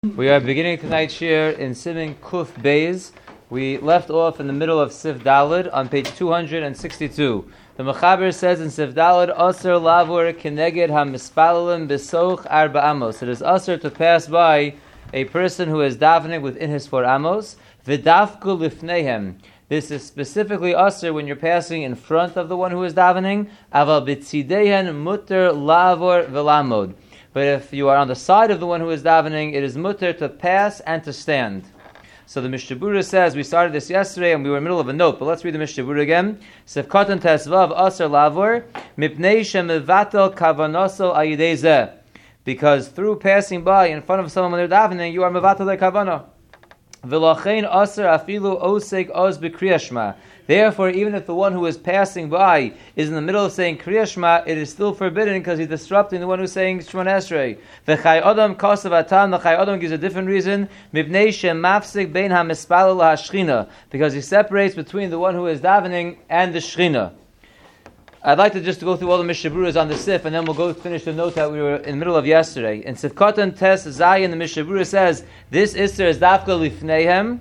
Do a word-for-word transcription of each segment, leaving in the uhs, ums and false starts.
We are beginning tonight's shir in Siman Kuf Beis. We left off in the middle of Sif Daled on page two hundred sixty-two. The Mechaber says in Sif Daled, Aser lavur keneged ha-mispalalim besoch arba amos. It is aser to pass by a person who is davening within his four amos. V'dafku lifneihem. This is specifically aser when you're passing in front of the one who is davening. Aval b'tzideihen muter lavur v'lamod. But if you are on the side of the one who is davening, it is mutter to pass and to stand. So the Mishnah Berurah says, we started this yesterday and we were in the middle of a note, but let's read the Mishnah Berurah again. Sef katan tesvav aser lavor, mipnei shemivatel kavanosel ayidei zeh. Because through passing by in front of someone when they're davening, you are mevatel their kavanah. V'lachein aser afilu osek oz b'kriyah shema. Therefore, even if the one who is passing by is in the middle of saying Kriya Shema, it is still forbidden because he's disrupting the one who's saying Shemona Esrei. V'chai Adam kasav atam. The Chai Adam gives a different reason. Mipnei shemafsik bein hamispalel hashchina, because he separates between the one who is davening and the Shechina. I'd like to just go through all the Mishnah Berurahs on the Sif, and then we'll go finish the note that we were in the middle of yesterday. In Sif Katan Tes Zayin, the Mishnah Berurah says this Isser is dafka lifneihem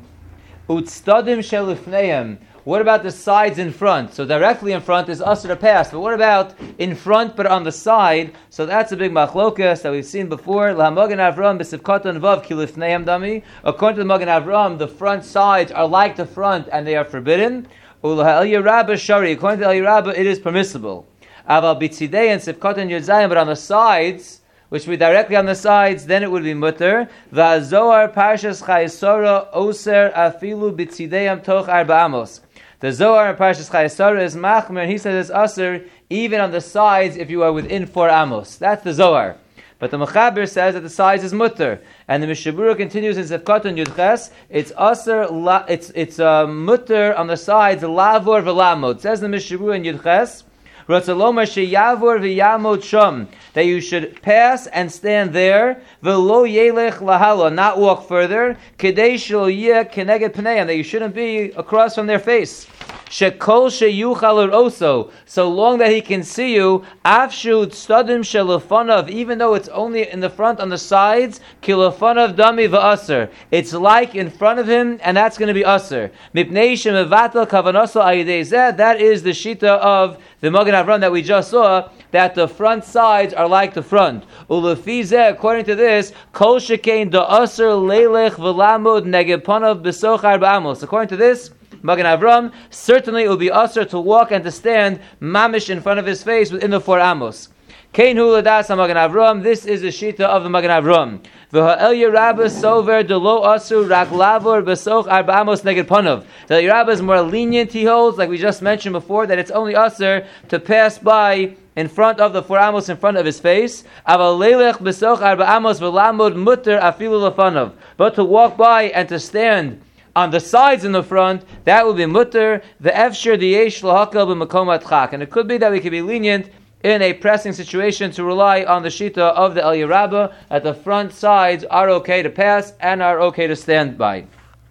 utstadim shel lifneihem. What about the sides in front? So directly in front is usher to pass. But what about in front but on the side? So that's a big machlokas that we've seen before. L'hamogen Avram b'sivkatan vav kilifneihem dami. According to the Magen Avram, the front sides are like the front and they are forbidden. Ulaha'el Rabbah shari. According to El Rabbah, it is permissible. Aval b'tzidei and sivkatan yuzayim, but on the sides, which would be directly on the sides, then it would be mutter. V'azohar parshas chayesora oser afilu b'tzideiam toch arba amos. The Zohar in Parshas Chayesara is machmer, and he says it's aser even on the sides if you are within four amos. That's the Zohar. But the Mechaber says that the sides is mutter, and the Mishnah Berurah continues in Zefkatan Yudches. It's aser, la, it's it's uh, mutter on the sides, lavor v'lamod. It says in the Mishnah Berurah in Yudches, Ratzalomar sheyavor v'yamod sham, that you should pass and stand there, v'lo yelech lahala, not walk further, kedei shelo yeh keneged pneihem, that you shouldn't be across from their face. Shekol sheyuchal also, so long that he can see you. Afshu tzadim shelafanav, even though it's only in the front on the sides. Kilafanav dami v'aser, it's like in front of him, and that's going to be aser. Mipnei shemevatel kavanosel ayidei zeh, that is the shita of the Magen Avram that we just saw, that the front sides are like the front. Ulefi zeh, according to this, kol shekein da aser leilech v'lamud neged panav b'soch arba amos. According to this Magen Avram, certainly it will be aser to walk and to stand mamish in front of his face within the four amos. Kein hu ladas Magen Avram, this is the shita of the Magen Avram. V'ha'el Yerabah sover delo aser rak lavor b'soch arba amos neged panav. The Yerabah is more lenient, he holds, like we just mentioned before, that it's only aser to pass by in front of the four amos in front of his face. Aval leilech b'soch arba amos v'lamod mutter afilu lefanav. But to walk by and to stand on the sides in the front, that will be mutter. The efshir diyesh lahakel b'makom atchak, and it could be that we could be lenient in a pressing situation to rely on the shita of the El Yerabah, that the front sides are okay to pass and are okay to stand by.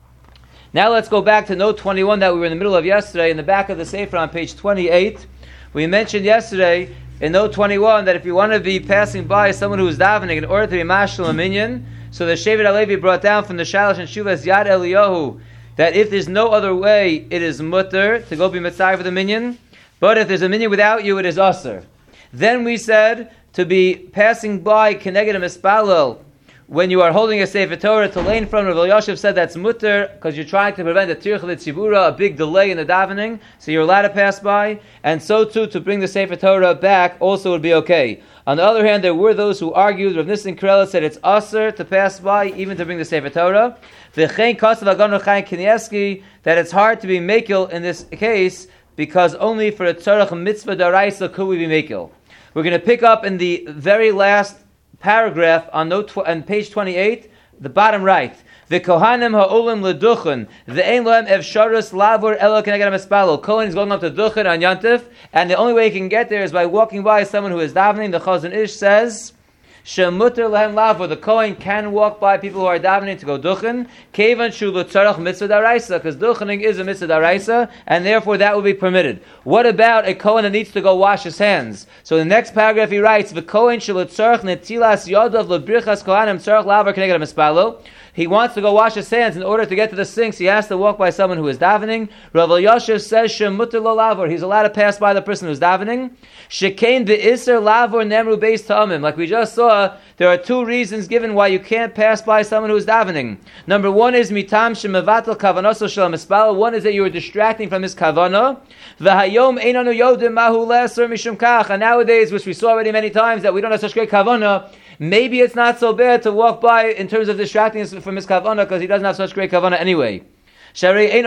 Now let's go back to note twenty-one that we were in the middle of yesterday, in the back of the Sefer on page twenty-eight. We mentioned yesterday in note twenty-one that if you want to be passing by someone who is davening in order to be mashal a minyan, so the Shevet HaLevi brought down from the Shalosh and Shuvas Yad Eliyahu that if there's no other way, it is mutter to go be mitzvah for the minyan. But if there's a minyan without you, it is aser. Then we said to be passing by keneged mispalel when you are holding a Sefer Torah to lane from Rav Elyashiv said that's mutter because you're trying to prevent a tirch l'tzibura, a big delay in the davening, so you're allowed to pass by. And so too to bring the Sefer Torah back also would be okay. On the other hand, there were those who argued, Rav Nissen Karela said it's aser to pass by, even to bring the Sefer Torah. V'chein kasav Agon Chaim Kanievsky, that it's hard to be mekil in this case, because only for a tzarech mitzvah daraisa could we be mekil. We're going to pick up in the very last paragraph on note tw- on page twenty-eight, the bottom right. The Kohanim ha'olim leduchen, ve'ein lohem efsharus lavur elo keneged mispalel. Kohen is going up to duchen on Yantif, and the only way he can get there is by walking by someone who is davening. The Chazon Ish says, shemuter lehem lavor. The Kohen can walk by people who are davening to go duchen. Kevan shu l'tzarach mitzvah daraisa, because duchening is a mitzvah daraisa, and therefore that will be permitted. What about a Kohen that needs to go wash his hands? So in the next paragraph he writes, the Kohen shel l'tzarach netilas yodav lebrichas kohanim tzarach lavor keneged mispalo. He wants to go wash his hands. In order to get to the sinks, he has to walk by someone who is davening. Rav Elyashiv says, shemuter lo lavor. He's allowed to pass by the person who's davening. Shekain be'isser lavor nemru beis ta'amim. Like we just saw, there are two reasons given why you can't pass by someone who is davening. Number one is mitam shemevatel kavanoso shel mispal. One is that you are distracting from his kavana. V'hayom einanu yodim mahu leser mishum kach. And nowadays, which we saw already many times, that we don't have such great kavana, maybe it's not so bad to walk by in terms of distracting us from his kavana, because he doesn't have such great kavana anyway. The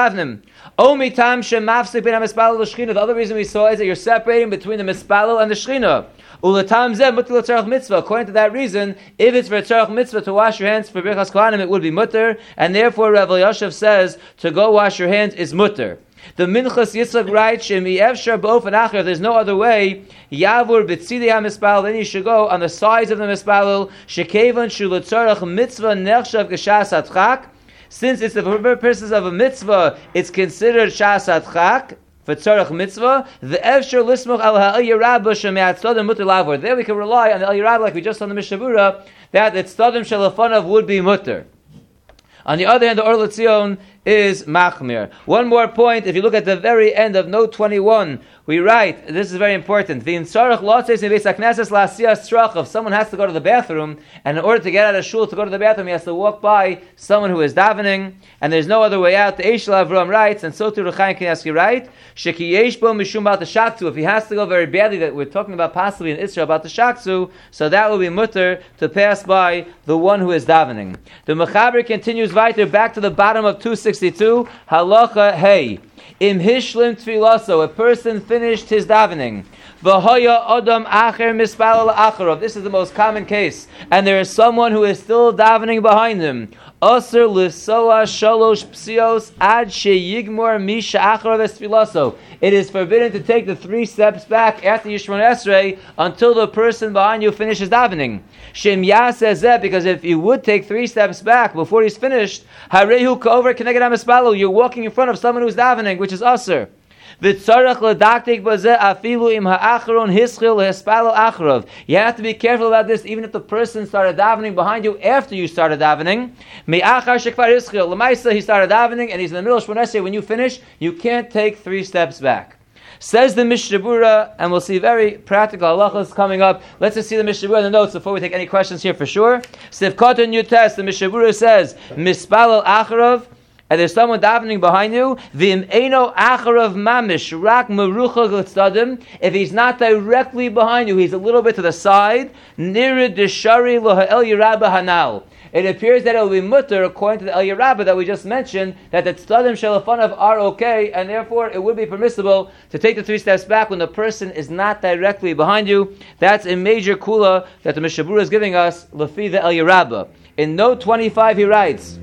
other reason we saw is that you're separating between the mispalo and the shechina. According to that reason, if it's for tzarach mitzvah to wash your hands for birchas kohanim, it would be mutter, and therefore Rav Elyashiv says to go wash your hands is mutter. The Minchas Yitzchak writes, "Shemi efshar b'ofen acher." If there's no other way, Yavur b'tzidei hamispal. Then you should go on the sides of the mispalel. Shekevan shu l'tzarach mitzvah nechshav g'shas atchak. Since it's the purposes of a mitzvah, it's considered shas atchak for tzarach mitzvah. The efshar lismoch al ha'el rabba sheme'atzadim mutter lavor. There we can rely on the el rabba, like we just saw in the Mishnah Berurah, that the tzadim shalafanav would be mutter. On the other hand, the Or L'Tzion is machmir. One more point, if you look at the very end of note twenty-one, we write, this is very important, if someone has to go to the bathroom, and in order to get out of shul to go to the bathroom, he has to walk by someone who is davening, and there's no other way out. The Eshel Avram writes, and so too Rechaim Kanievsky write, if he has to go very badly, that we're talking about possibly in Israel about the shaktzu, so that will be mutter to pass by the one who is davening. The Mechaber continues weiter back to the bottom of two sixty-two, halacha hey. Im hishlim tfilaso, a person finished his davening. V'hoya adam acher mispalel acharov. This is the most common case, and there is someone who is still davening behind him. Aser lisoa shalosh psios ad sheyigmor misha acharov esfilaso. It is forbidden to take the three steps back after Yishmon Esrei until the person behind you finishes davening. Shem yaseh, because if you would take three steps back before he's finished, harehu ka'over keneged hamispalo, you're walking in front of someone who's davening, which is aser. V'tzarach l'daktik bazeh afilu im ha'acharon hischil lehispalo acharov. You have to be careful about this, even if the person started davening behind you after you started davening. Me'achar shekvar hischil. L'maisa, he started davening, and he's in the middle of Shmon Esrei. When you finish, you can't take three steps back. Says the Mishnah Berurah, and we'll see very practical halachas coming up. Let's just see the Mishnah Berurah in the notes before we take any questions here for sure. Sivkot and Yutes, the Mishnah Berurah says, mispalel acharov, and there's someone davening behind you, v'im eino acharav mamish rak merucha l'tzadim. If he's not directly behind you, he's a little bit to the side. Nirid deshari lo ha'el yirabah hanal. It appears that it will be mutter according to the El Yerabah that we just mentioned, that the tzadim shalafanav are okay, and therefore it would be permissible to take the three steps back when the person is not directly behind you. That's a major kula that the Mishnah Berurah is giving us, lefi the El Yerabah. In note twenty-five he writes,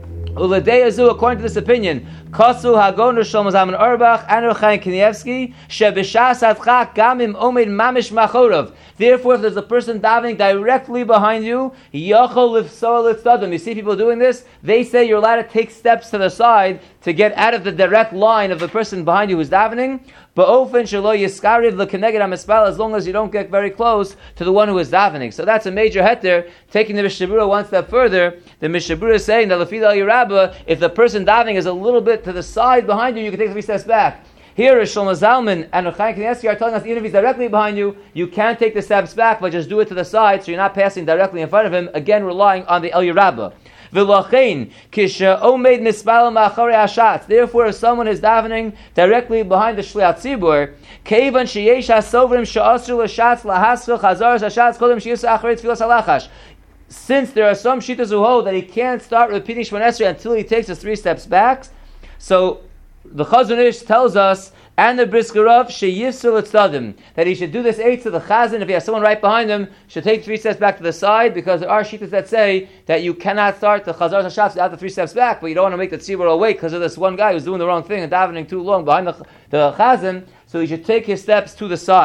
Uladei according to this opinion, Kasu Hagoner Shlomo Zalman Auerbach and Rechaim Kanievsky, Shebishas Atchak Gamim Omed Mamish Machorov. Therefore, if there's a person davening directly behind you, Yachol Lifsoa Litzdadim. You see people doing this? They say you're allowed to take steps to the side to get out of the direct line of the person behind you who's davening. Ba'ofen shelo yiskariv l'keneged hamispal, as long as you don't get very close to the one who is davening. So that's a major heter. Taking the Mishnah Berurah one step further, the Mishnah Berurah is saying that l'fi el Yerabah, if the person davening is a little bit to the side behind you, you can take three steps back. Here, Shlomo Zalman and Rechaim Kanievsky are telling us, even if he's directly behind you, you can take the steps back, but just do it to the side, so you're not passing directly in front of him. Again, relying on the El Yerabah. V'lachein kisha omed mispal ma'acharei hashatz. Therefore, if someone is davening directly behind the shliat tzibur, keivan sheyesh hasovrim she'asru l'shatz lahasvil chazaras hashatz kodem sheyisa acharei tfilas halachash. Since there are some shittas who hold that he can't start repeating Shmon Esrei until he takes his three steps back, so the Chazon Ish tells us, and the Brisker Rav sheyifsul etzadim, that he should do this eight to the Chazan. If he has someone right behind him, should take three steps back to the side, because there are shittas that say that you cannot start the Chazar Hashatz without the three steps back, but you don't want to make the tzibur awake because of this one guy who's doing the wrong thing and davening too long behind the, the Chazan, so he should take his steps to the side.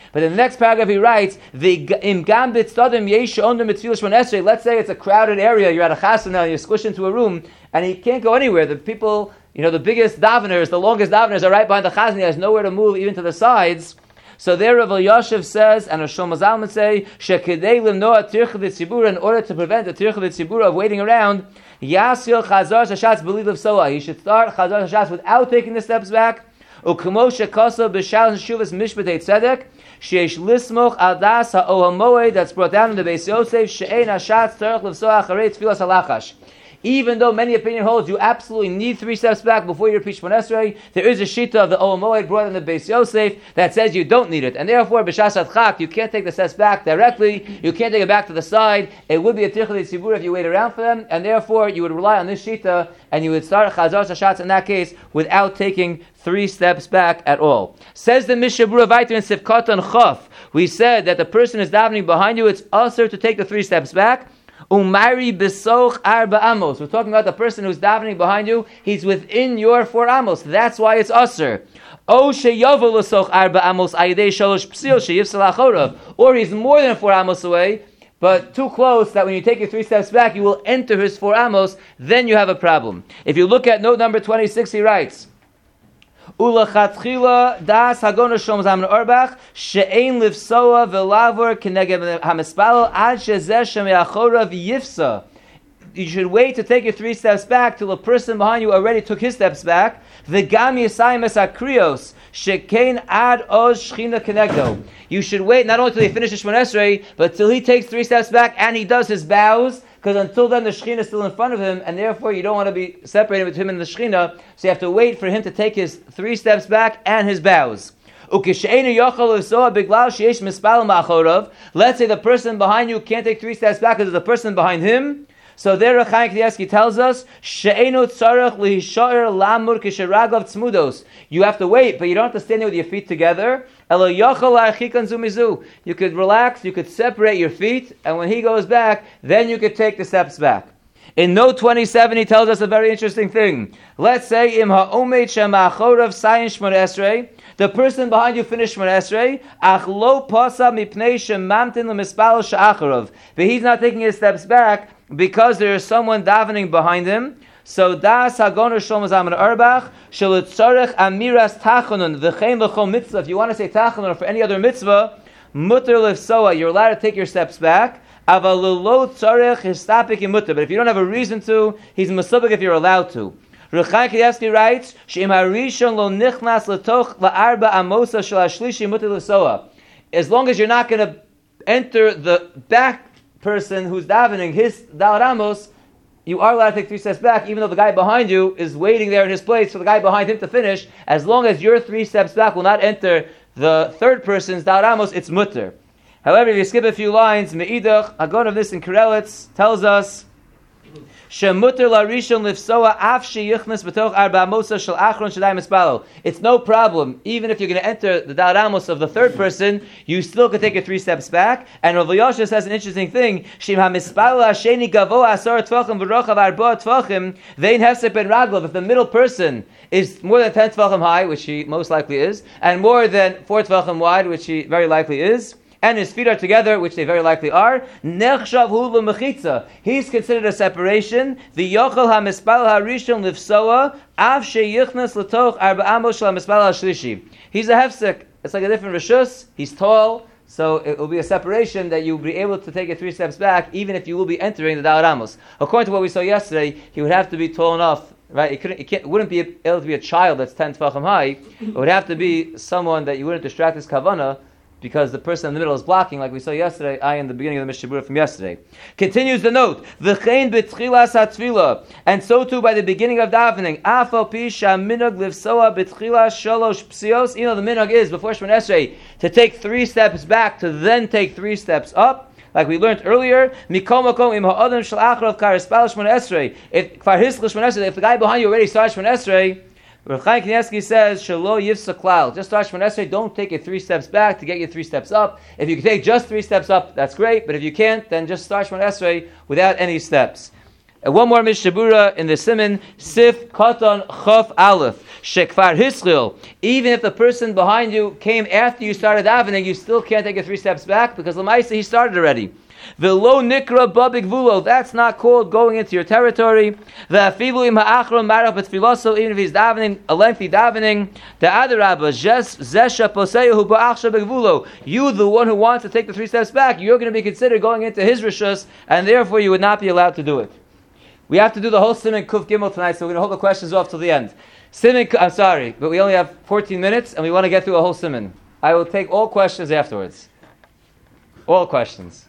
But in the next paragraph he writes, "Im gambit stadim yesh under mitfilah shmona esrei." Let's say it's a crowded area. You're at a chasana and you're squished into a room, and he can't go anywhere. The people, you know, the biggest daveners, the longest daveners are right behind the chazan. He has nowhere to move, even to the sides. So there, Rav Elyashiv says, and Rosh Mazal would say, "Shekedei limnoa tircha v'tzibura," in order to prevent the tircha v'tzibura of waiting around, Yasil chazar shashatz b'li levsoa. He should start chazar shashatz without taking the steps back. Ukmo shekasa b'shal shuvas mishpatei tzedek sheish lismoch al das ha'ohel moed, that's brought down in the Beis Yosef, she'ein hashatz tzarich levsoa acharei tfilas halachash. Even though many opinion holds you absolutely need three steps back before you repeat Shemona Esrei, there is a shita of the Olam Moed brought in the Beis Yosef that says you don't need it, and therefore b'shas adchak you can't take the steps back directly. You can't take it back to the side. It would be a tircha d'tzibur if you wait around for them, and therefore you would rely on this shita and you would start chazar shashatz in that case without taking three steps back at all. Says the Mishnah Berurah Vayter in Sivkatan Chaf. We said that the person is davening behind you. It's usher to take the three steps back. Umari besoch arba amos. We're talking about the person who's davening behind you. He's within your four amos. That's why it's usher. O sheyavu lesoch arba amos ayidei shalosh psil sheyifsal achorav. Or he's more than four amos away, but too close that when you take your three steps back, you will enter his four amos. Then you have a problem. If you look at note number twenty-six, he writes, Ulachatchila das hagona shom zaman orbach she'ein livsoa ve'lavor keneged hamispalo ad shezeh sheme'achorav yifsa. You should wait to take your three steps back till a person behind you already took his steps back. V'gam yisayim es akrios shekein ad oz shchina kenegdo. You should wait not only till he finishes Shemona Esrei, but till he takes three steps back and he does his bows. Because until then the Shekhinah is still in front of him, and therefore you don't want to be separated between him and the Shekhinah, so you have to wait for him to take his three steps back and his bows. Let's say the person behind you can't take three steps back because there's a person behind him. So there Reb Chaim Kanievsky tells us, you have to wait, but you don't have to stand there with your feet together. You could relax, you could separate your feet, and when he goes back, then you could take the steps back. In note twenty-seven, he tells us a very interesting thing. Let's say, Im ha'omed shema'achorav sayin Shemona Esrei, the person behind you finished Shemona Esrei, ach lo pasa mipnei shemamtin l'mispal sha'achorav, but he's not taking his steps back because there is someone davening behind him. So das hagoner shom zaman arbach shel tzarech amiras tachonun v'chein l'chol mitzvah. If you want to say tachonun for any other mitzvah, mutter lefsoa, you're allowed to take your steps back. Aval lo tzarech histapik mutter. But if you don't have a reason to, he's masubik if you're allowed to. Reb Chaim Kanievsky writes, she'im harishon lo nichnas letoch la'arba amosa shel hashlishi mutter lefsoa. As long as you're not going to enter the back person who's davening his Daled Amos, you are allowed to take three steps back, even though the guy behind you is waiting there in his place for the guy behind him to finish. As long as your three steps back will not enter the third person's Daled Amos, it's mutter. However, if you skip a few lines, Me'idach, Hagon of this in Karelitz tells us, Shemutter larishon lifsoa af sheyichnes b'toch arba amosa shel achron shadai mispalo. It's no problem, even if you're going to enter the Daled Amos of the third person, you still could take it three steps back. And Rav Elyashiv says an interesting thing: Shim hamispalo hasheni gavo asar tvachim v'rochav arba tvachim vein hefsek ben raglov. If the middle person is more than ten tvachim high, which he most likely is, and more than four tvachim wide, which he very likely is, and his feet are together, which they very likely are, nechshav hu l'mechitza. He's considered a separation. The yochel hamispal harishon lifsoa av sheyichnas l'toch arba amos shel hamispal hashlishi. He's a hefsek. It's like a different rishus. He's tall, so it will be a separation that you'll be able to take it three steps back, even if you will be entering the Daled Amos. According to what we saw yesterday, he would have to be tall enough. Right, it, couldn't, it, can't, it wouldn't be able to be a child that's ten tefachim high. It would have to be someone that you wouldn't distract his kavanah, because the person in the middle is blocking, like we saw yesterday, I in the beginning of the Mishnah Berurah from yesterday. Continues the note, V'chein b'tchilas ha'tfilah, and so too by the beginning of davening, Afal pi sha'minag livsoa b'tchilas shalosh psios. You know, the minhag is, before Shemona Esrei, to take three steps back, to then take three steps up. Like we learned earlier, Mikol makom im ha'adam shel achrav karispal Shemona Esrei. If kvar hiskal Shemona Esrei, if the guy behind you already started Shemona Esrei, Reb Chaim Kanievsky says, Shelo yifsa klal. Just start Shemona Esrei, don't take it three steps back to get you three steps up. If you can take just three steps up, that's great, but if you can't, then just start Shemona Esrei without any steps. And one more Mishabura in the Siman, Sif Katan Chaf Aleph, Shekfar Hischil. Even if the person behind you came after you started davening, you still can't take it three steps back because Lamaisa he started already. The lo nikra babik vulo, that's not called going into your territory. The afilu im ha'achron marach b'tfiloso, even if he's davening, a lengthy davening. The adarabba, zesha poseyahu ba'achsha b'gvulo. You, the one who wants to take the three steps back, you're going to be considered going into his rishus, and therefore you would not be allowed to do it. We have to do the whole Siman Kuf Gimel tonight, so we're going to hold the questions off till the end. Siman, I'm sorry, but we only have fourteen minutes, and we want to get through a whole Siman. I will take all questions afterwards. All questions.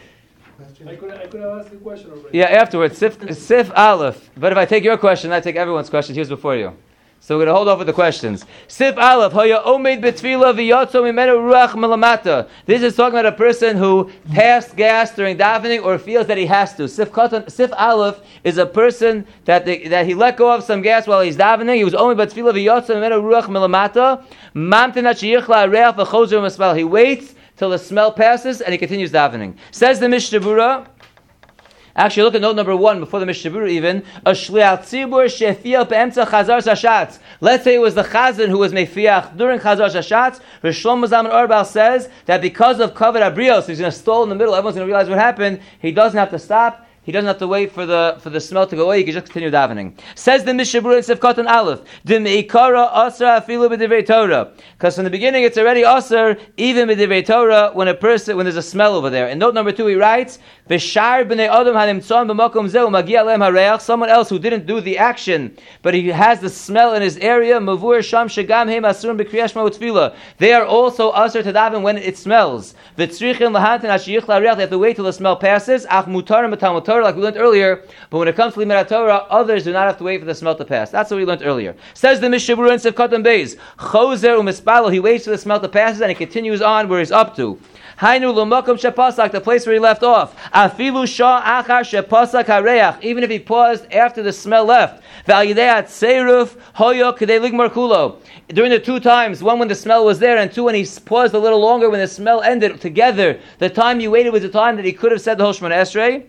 I could, I could have asked a question already. Yeah, afterwards. Sif, Sif Aleph. But if I take your question, I take everyone's question. Here's before you. So we're going to hold off with the questions. Sif Aleph. Haya omed betfila v'yotzo mimenu ruach melamata. This is talking about a person who passed gas during davening or feels that he has to. Sif Katan, Sif Aleph is a person that the, that he let go of some gas while he's davening. He was omed betfila v'yotzo mimenu ruach melamata. Mamtin at sheyichla reach v'chozer u'maspal. He waits till the smell passes, and he continues davening. Says the Mishabura, actually look at note number one, before the Mishabura even, a shliach tzibur shefiach be'emtza chazar shashatz. Let's say it was the chazan who was mefiach during chazar shashatz. Rosh Shlomo Zalman Auerbach says that because of kavod abrios, he's going to stall in the middle, everyone's going to realize what happened, he doesn't have to stop. He doesn't have to wait for the for the smell to go away. He can just continue davening. Says the Mishabura in Sefkat and Aleph, "Dim ikara asra afilu b'divrei Torah." Because from the beginning it's already asr, even b'divrei Torah, when a person when there's a smell over there. In note number two, he writes, "V'shar b'nei adam hanimtzon b'makom zeu magia lehem hareach." Someone else who didn't do the action, but he has the smell in his area. Mavur sham shegam heim asur b'kriyas shema u'tfila. They are also asr to daven when it smells. V'tzrichin lahantin ashiyich lareach. They have to wait till the smell passes. Ach mutarim b'talmud Torah. Like we learned earlier, but when it comes to Limud Torah, others do not have to wait for the smell to pass. That's what we learned earlier. Says the Mishabura in Sefkat and Beis, Chozer u'mispalo, he waits for the smell to pass and he continues on where he's up to. Hainu l'makom shepasak, the place where he left off. Afilu shah achar shepasak hareach, even if he paused after the smell left. V'al tseiruf hoyo k'dei ligmar kulo. During the two times, one when the smell was there, and two when he paused a little longer when the smell ended together, the time he waited was the time that he could have said the whole Shemona Esrei.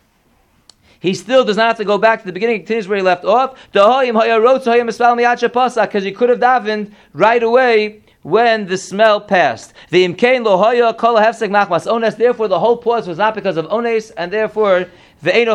He still does not have to go back to the beginning, he continues where he left off. Because he could have davened right away when the smell passed. Therefore, the whole pause was not because of ones, and therefore, and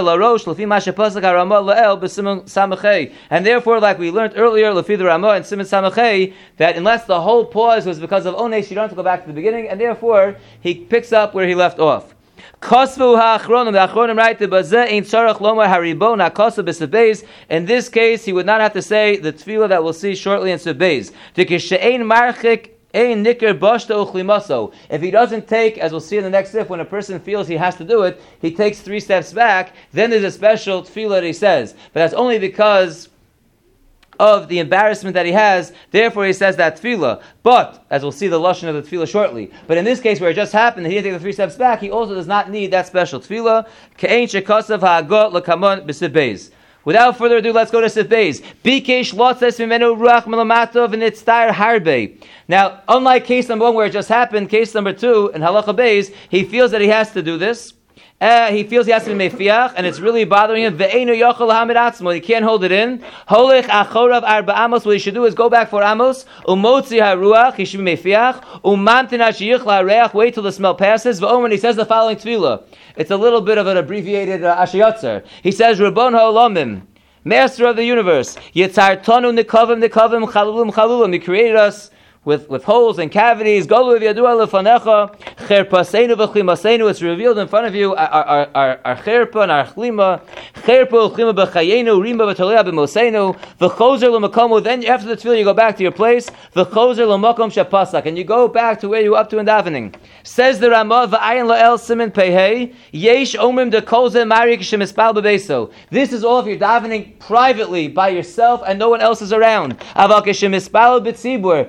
therefore, like we learned earlier, Lefi the Ramah and Siman Samachay, that unless the whole pause was because of ones, you don't have to go back to the beginning, and therefore, he picks up where he left off. Kosvu ha'achronim, the achronim write, "Bazeh ein tzarach lomar haribon ha'kosav b'sebeis." In this case, he would not have to say the tefillah that we'll see shortly in sebeis. Dekishe'ein marchik ein nikar bashta uchlimaso. If he doesn't take, as we'll see in the next sif, when a person feels he has to do it, he takes three steps back. Then there's a special tefillah that he says, but that's only because of the embarrassment that he has, therefore he says that tefillah. But, as we'll see the lashon of the tefillah shortly, but in this case where it just happened, he didn't take the three steps back, he also does not need that special tefillah. Ke'ein shekasav ha'agot l'kamon b'sibbeis. Without further ado, let's go to Sif Beis. Bikesh lotzes mimenu ruach melamata v'nitztar harbe. Now, unlike case number one where it just happened, case number two, in Halacha Beis, he feels that he has to do this. Uh, he feels he has to be mefiach, and it's really bothering him. Ve'enu yochel lahamid atzmo. He can't hold it in. Holech achorav arba amos. What he should do is go back for amos. Umotzi haruach. He should be mefiach. Umamtin hashiyich la'areach. Wait till the smell passes. Ve'omen. He says the following tefillah. It's a little bit of an abbreviated uh, ashiyotzer. He says, Rabbon ha'olamim, Master of the universe, Yitzar tonu nikavim nikavim chalulim chalulim. He created us with, with holes and cavities. Golu v'yadua lefanecha, cherpaseinu v'chlimaseinu. It's revealed in front of you our, our, our, our cherpa and our chlima. Cherpa v'chlima b'chayenu, rimba v'tolea b'moseinu, v'chozer l'makomu. Then after the tefillah you go back to your place. V'chozer l'makom shapasak. And you go back to where you were up to in davening. Says the Ramah, v'ayin la'el simin pehei, yesh omrim de kolze marik shemispal bebeso. This is all if you're davening privately by yourself and no one else is around. Aval keshemispal b'tzibur. But if you're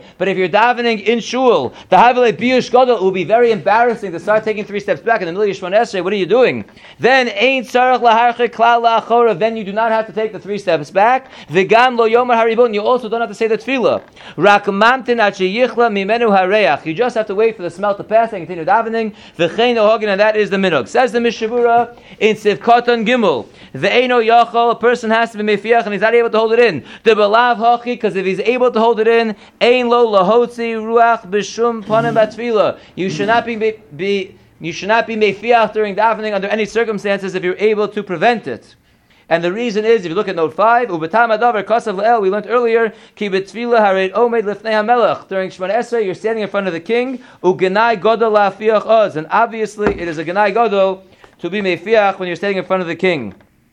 you're davening in shul, the havile biyush gadol, it will be very embarrassing to start taking three steps back in the middle of your Shemona Esrei. What are you doing? Then ein tzarich laharchik klal la'achora. Then you do not have to take the three steps back. V'gam lo yomer haribon. You also don't have to say the tefillah. Rak mamtin ad sheyichla mimenu hareach. You just have to wait for the smell to pass and continue davening. V'chein ohagin, and that is the minhag. Says the Mishabura in Sivkatan Gimel. Ve'eno yachol. A person has to be mefiach and he's not able to hold it in. The belav hachi, because if he's able to hold it in, ein lo lahotzi ruach b'shum panim batfila. You should not be be you should not be mefiach during davening under any circumstances if you're able to prevent it. And the reason is, if you look at note five, ubetam adavar kasav le'el, we learned earlier, ki b'tfila hared omed lifnei hamelech. During Shemona Esrei, you're standing in front of the king, ugenai godol la'afiach oz, and obviously it is a genai godol to be mefiach when you're standing in front of the king.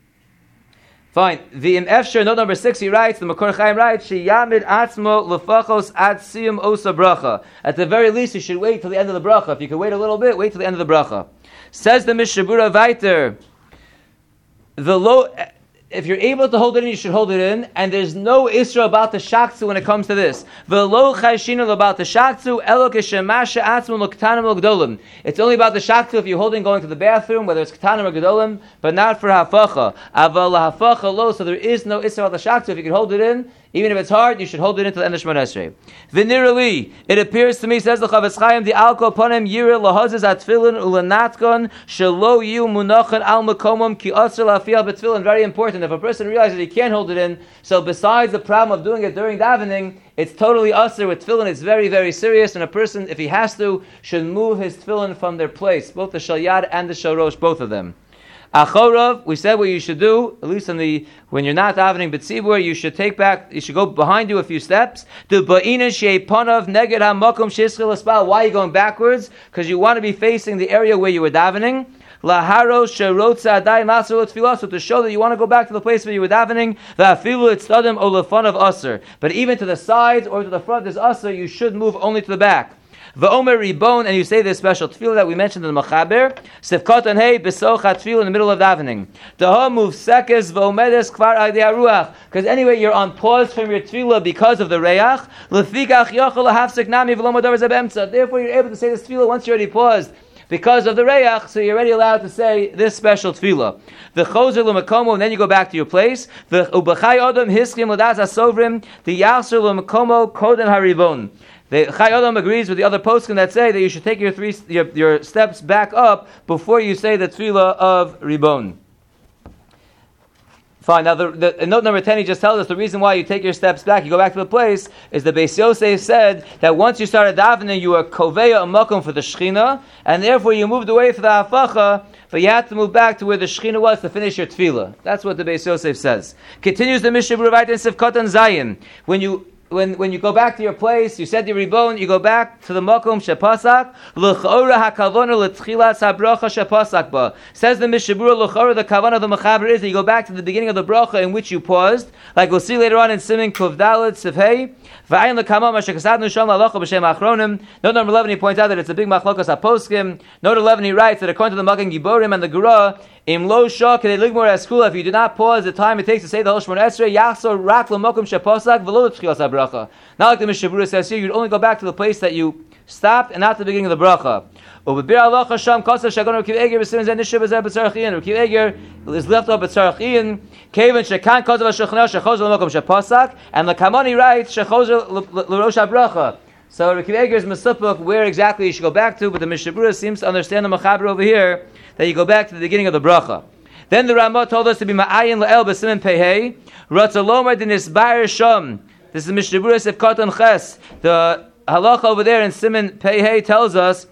Fine. The in Efsher, note number six, he writes, the Makor Chaim writes, Sheyamid atzmo lefachos ad siyum osa bracha. At the very least, you should wait till the end of the bracha. If you can wait a little bit, wait till the end of the bracha. Says the Mishabura Vaiter, the low, if you're able to hold it in, you should hold it in, and there's no isra about the shaktsu when it comes to this. V'lo chayshinu about the shaktsu, elo keshemasha atzmo l'ktanim l'gdolim. It's only about the shaktsu if you're holding going to the bathroom, whether it's ktanim or gedolim, but not for hafacha. Aval hafacha lo, so there is no isra about the shaktsu. If you can hold it in, even if it's hard, you should hold it into the end of Shemona Esrei. V'nirali, it appears to me, says the Chavetz Chaim, the alko ponem yira lahazes atfilin ulanatkon shelo yu munachan al makomam ki asr lafiel betfilin. Very important. If a person realizes he can't hold it in, so besides the problem of doing it during davening, it's totally asr with tefillin. It's very, very serious, and a person, if he has to, should move his tefillin from their place, both the shalyad and the shorosh, both of them. Achorov, we said what you should do, at least in the when you're not davening b'tzibur, you should take back, you should go behind you a few steps. The ba'ina she'panav neged ha'makom she'eschil aspal. Why are you going backwards? Because you want to be facing the area where you were davening. Laharo she'rotza adai masur l'tfilah, to show that you want to go back to the place where you were davening. Va'afilu etztadim olefanav aser. But even to the sides or to the front is aser. You should move only to the back. V'omer ribon, and you say this special tefillah that we mentioned in the Machaber, Sefkatan Hey Besoch HaTefillah, in the middle of davening. Daha move sekes v'omedes kvar agdei haruach, because anyway you're on pause from your tefillah because of the reach. Lefikach yachol lahafsek nami v'lo madavar ze be'emtza. Therefore you're able to say this tefillah once you're already paused because of the reach, so you're already allowed to say this special tefillah. The chozer l'makomo, and then you go back to your place. The ubachai odom hiskim l'das hasovrim, the yachzer l'makomo kodem haribon. The Chai Adam agrees with the other poskim that say that you should take your three your, your steps back up before you say the tefillah of Ribon. Fine. Now, the, the, in note number ten, he just tells us the reason why you take your steps back, you go back to the place, is the Beis Yosef said that once you started davening, you were koveya a makom for the Shechina, and therefore you moved away for the hafacha, but you had to move back to where the Shechina was to finish your tefillah. That's what the Beis Yosef says. Continues the Mishnah Berurah in Sivkot and Zayin. When you When when you go back to your place, you said your ribon, you go back to the makom shepasak. L'chora hakavana l'tchilas habracha shepasak ba. Says the Mishabura, l'chora, the kavana of the Mechaber is that you go back to the beginning of the bracha in which you paused, like we'll see later on in Siman Kuf Dalet Sefhei. V'ayin l'kamam hashekasadnu sham la'alocha b'shem achronim. Note number eleven, he points out that it's a big machlokas haposkim. Note eleven, he writes that according to the Magen Giborim and the Gura, im lo shak kedei ligmor eskula, if you do not pause the time it takes to say the whole Shemona Esrei, yachzor rak l'makom shepasak v'lo l'tchilas habracha. Not like the Mishabura says here, you'd only go back to the place that you stopped and not the beginning of the bracha. Ubebir halacha sham kasa shagon Rav Kiva Eger b'simin zeh nishav b'zeh b'tzarach Rav Kiva Eger is left off b'tzarach iyin. Kevin shekan kazav hashachnei shechozer l'makom shepasak, and the Kamani writes shechozer l'rosh habracha. So Rav Kiva Eger is mesupuk where exactly you should go back to, but the Mishabura seems to understand the Mechaber over here that you go back to the beginning of the bracha. Then the Ramah told us to be ma'ayin la'el b'simin pehei ratzalomar dinisbayer sham. This is Mishnah Sef Katan Ches. The halacha over there in Siman Pei tells us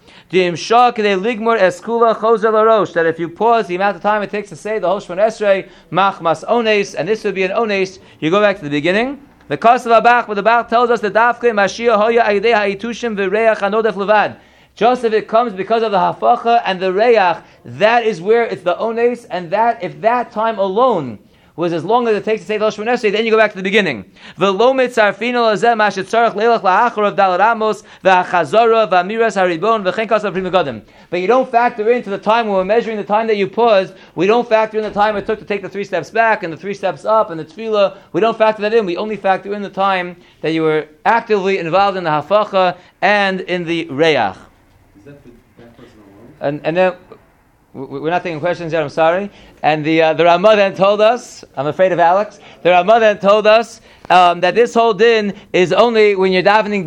that if you pause the amount of time it takes to say the whole Shemona Esrei, machmas ones, and this would be an ones, you go back to the beginning. The Kasav Abach, but the Bach tells us that Dafke Mashiach Hoya Aidei Haitushim V'Reach Hanodef Levad. Just if it comes because of the hafacha and the reach, that is where it's the ones, and that if that time alone was as long as it takes to say the Shemona Esrei, then you go back to the beginning. V'lo mitzarfinu lazeh ma shetzarech leilach la'acharav daled amos v'achazara v'amiras haribon v'chen kasav pri megadim. But you don't factor into the time when we're measuring the time that you paused. We don't factor in the time it took to take the three steps back and the three steps up and the tefillah. We don't factor that in. We only factor in the time that you were actively involved in the hafacha and in the reyach. Is that for that person alone? And and then we're not taking questions yet. I'm sorry. And the uh, the Ramah then told us. I'm afraid of Alex. The Ramah then told us um, that this whole din is only when you're davening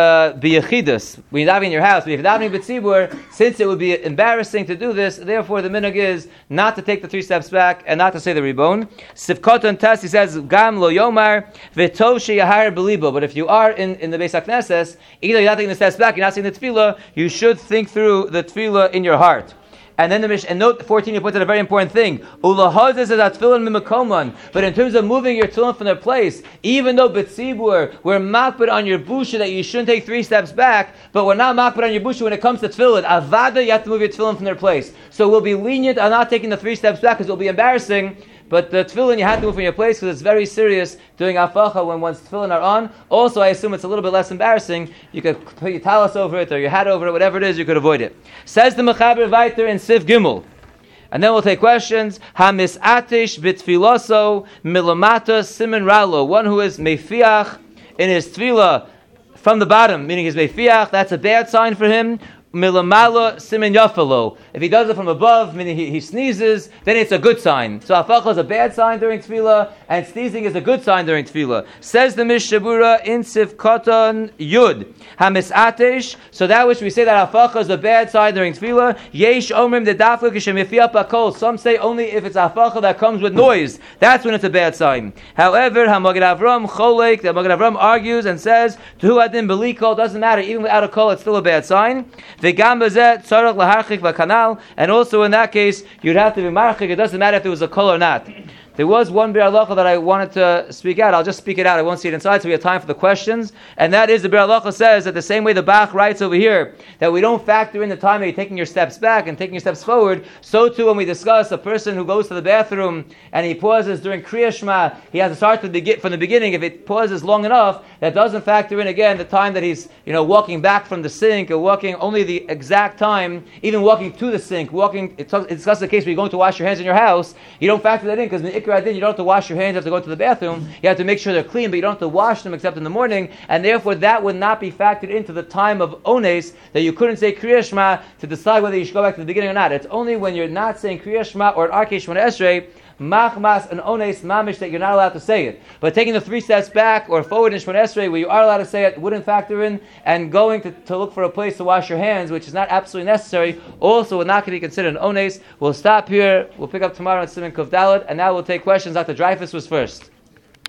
b'yechidus, when you're davening in your house. But if you're davening b'tzibur, since it would be embarrassing to do this, therefore the minhag is not to take the three steps back and not to say the ribon. Sivkoton Tes, he says gam lo yomar v'tov sheyahar b'libo. But if you are in, in the Beis HaKnesses, either you're not taking the steps back, you're not saying the tefillah, you should think through the tefillah in your heart. And then the Mish, and note fourteen, you put in a very important thing. Ulahazes is at tefillin mimakoman. But in terms of moving your tefillin from their place, even though b'tzibur we're makbid on your busha that you shouldn't take three steps back, but we're not makbid on your busha when it comes to tefillin. Avada, you have to move your tefillin from their place. So we'll be lenient on not taking the three steps back because it'll be embarrassing. But the tefillin you have to move from your place because it's very serious doing afacha when one's tefillin are on. Also, I assume it's a little bit less embarrassing. You could put your talis over it or your hat over it, whatever it is, you could avoid it. Says the Mechaber Vayter in Sif Gimel. And then we'll take questions. Hamis atish bitfiloso milamata simin ralo. One who is mefiach in his tefillah from the bottom, meaning his mefiach, that's a bad sign for him. Milamala simin yafalo. If he does it from above, meaning he, he sneezes, then it's a good sign. So afacha is a bad sign during tefillah, and sneezing is a good sign during tefillah. Says the Mishabura in Sivkoton Yud. Hamis atesh. So that which we say that afacha is a bad sign during tefillah. Yesh omrim de daflik shemifiap akol. Some say only if it's afacha that comes with noise. That's when it's a bad sign. However, Hamagid Avram Cholek, the Hamagid Avram argues and says, Tuhu adin belikol, doesn't matter, even without a kol, it's still a bad sign. And also in that case, you'd have to be marchik. It doesn't matter if there was a kol or not. There was one Bir Halacha that I wanted to speak out. I'll just speak it out. I won't see it inside, so we have time for the questions. And that is, the Bir Halacha says that the same way the Bach writes over here, that we don't factor in the time that you're taking your steps back and taking your steps forward, so too when we discuss a person who goes to the bathroom and he pauses during Kriya Shema, he has to start from the beginning. If it pauses long enough, that doesn't factor in, again, the time that he's you know walking back from the sink or walking only the exact time, even walking to the sink, walking, it's discussed the case where you're going to wash your hands in your house, you don't factor that in because you don't have to wash your hands, you have to go to the bathroom, you have to make sure they're clean, but you don't have to wash them except in the morning, and therefore that would not be factored into the time of ones, that you couldn't say Kriya Shema to decide whether you should go back to the beginning or not. It's only when you're not saying Kriya Shema or Arkei Shemona Esrei, machmas and ones mamish, that you're not allowed to say it. But taking the three steps back or forward in Shemona Esrei where you are allowed to say it wouldn't factor in, and going to, to look for a place to wash your hands, which is not absolutely necessary, also would not be considered an ones. We'll stop here. We'll pick up tomorrow at Siman Kuf Daled, and now we'll take questions. Doctor Dreyfus was first.